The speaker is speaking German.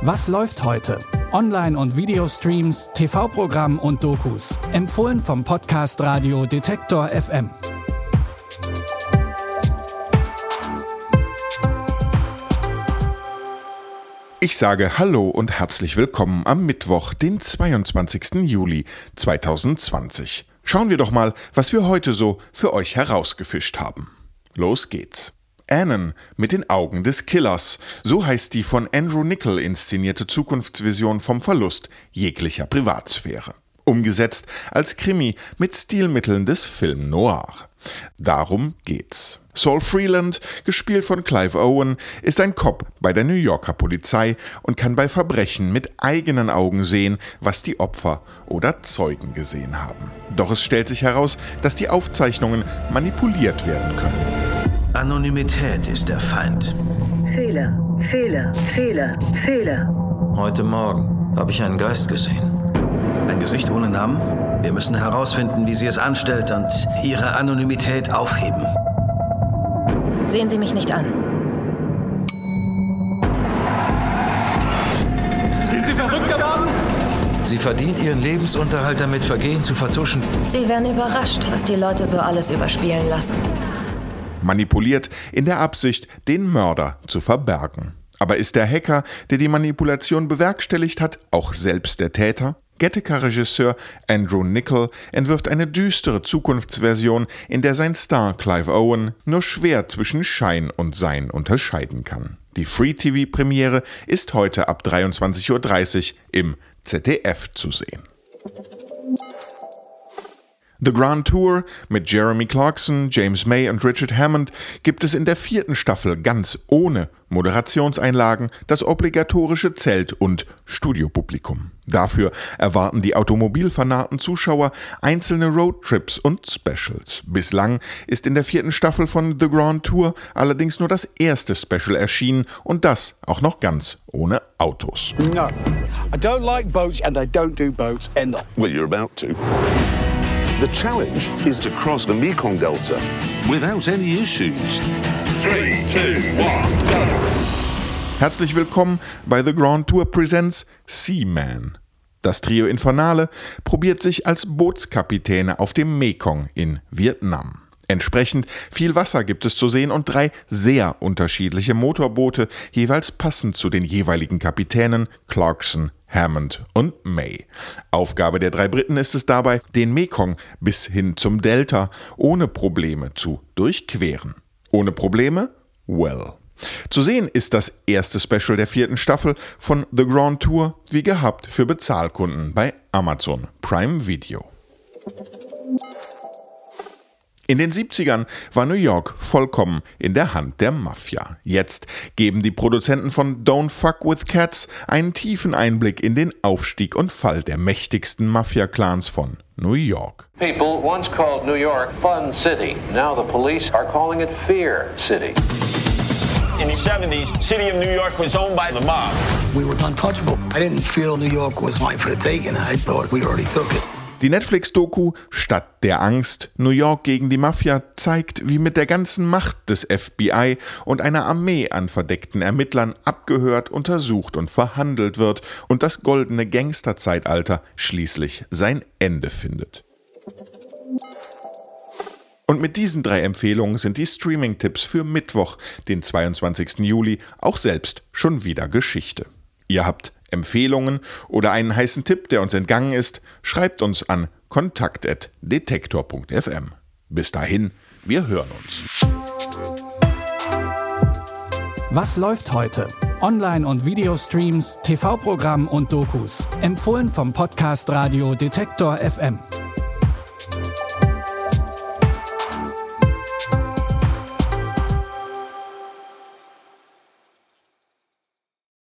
Was läuft heute? Online- und Videostreams, TV-Programm und Dokus. Empfohlen vom Podcast Radio Detektor FM. Ich sage Hallo und herzlich willkommen am Mittwoch, den 22. Juli 2020. Schauen wir doch mal, was wir heute so für euch herausgefischt haben. Los geht's. Annan mit den Augen des Killers, so heißt die von Andrew Niccol inszenierte Zukunftsvision vom Verlust jeglicher Privatsphäre. Umgesetzt als Krimi mit Stilmitteln des Film Noir. Darum geht's. Saul Freeland, gespielt von Clive Owen, ist ein Cop bei der New Yorker Polizei und kann bei Verbrechen mit eigenen Augen sehen, was die Opfer oder Zeugen gesehen haben. Doch es stellt sich heraus, dass die Aufzeichnungen manipuliert werden können. Anonymität ist der Feind. Fehler. Heute Morgen habe ich einen Geist gesehen. Ein Gesicht ohne Namen? Wir müssen herausfinden, wie sie es anstellt und ihre Anonymität aufheben. Sehen Sie mich nicht an. Sind Sie verrückt geworden? Sie verdient ihren Lebensunterhalt damit, Vergehen zu vertuschen. Sie werden überrascht, was die Leute so alles überspielen lassen. Manipuliert in der Absicht, den Mörder zu verbergen. Aber ist der Hacker, der die Manipulation bewerkstelligt hat, auch selbst der Täter? Gattaca-Regisseur Andrew Niccol entwirft eine düstere Zukunftsversion, in der sein Star Clive Owen nur schwer zwischen Schein und Sein unterscheiden kann. Die Free-TV-Premiere ist heute ab 23:30 Uhr im ZDF zu sehen. The Grand Tour mit Jeremy Clarkson, James May und Richard Hammond gibt es in der 4. Staffel ganz ohne Moderationseinlagen, das obligatorische Zelt- und Studiopublikum. Dafür erwarten die automobilfanaten Zuschauer einzelne Roadtrips und Specials. Bislang ist in der 4. Staffel von The Grand Tour allerdings nur das erste Special erschienen und das auch noch ganz ohne Autos. No, I don't like boats and I don't do boats, end of. Well, you're about to. The challenge is to cross the Mekong Delta without any issues. 3, 2, 1, go! Herzlich willkommen bei The Grand Tour Presents Seaman. Das Trio Infernale probiert sich als Bootskapitäne auf dem Mekong in Vietnam. Entsprechend viel Wasser gibt es zu sehen und 3 sehr unterschiedliche Motorboote, jeweils passend zu den jeweiligen Kapitänen Clarkson, Hammond und May. Aufgabe der 3 Briten ist es dabei, den Mekong bis hin zum Delta ohne Probleme zu durchqueren. Ohne Probleme? Well. Zu sehen ist das erste Special der 4. Staffel von The Grand Tour, wie gehabt für Bezahlkunden bei Amazon Prime Video. In den 70ern war New York vollkommen in der Hand der Mafia. Jetzt geben die Produzenten von Don't Fuck with Cats einen tiefen Einblick in den Aufstieg und Fall der mächtigsten Mafia-Clans von New York. People once called New York Fun City. Now the police are calling it Fear City. In the 70s, city of New York was owned by the mob. We were untouchable. I didn't feel New York was mine for the taking. I thought we already took it. Die Netflix-Doku Stadt der Angst, New York gegen die Mafia zeigt, wie mit der ganzen Macht des FBI und einer Armee an verdeckten Ermittlern abgehört, untersucht und verhandelt wird und das goldene Gangsterzeitalter schließlich sein Ende findet. Und mit diesen 3 Empfehlungen sind die Streaming-Tipps für Mittwoch, den 22. Juli, auch selbst schon wieder Geschichte. Ihr habt Empfehlungen oder einen heißen Tipp, der uns entgangen ist, schreibt uns an kontakt@detektor.fm. Bis dahin, wir hören uns. Was läuft heute? Online- und Videostreams, TV-Programm und Dokus. Empfohlen vom Podcast Radio Detektor FM.